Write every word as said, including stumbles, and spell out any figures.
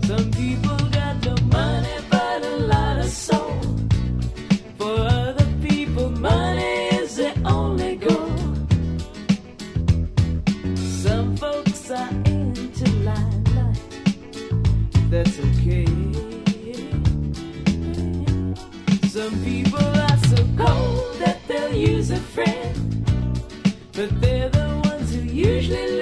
Some people got no money but a lot of soul. For other people, money is the only goal. Some folks are into limelight. That's okay. Some people are so cold that they'll use a friend, but they're the ones who usually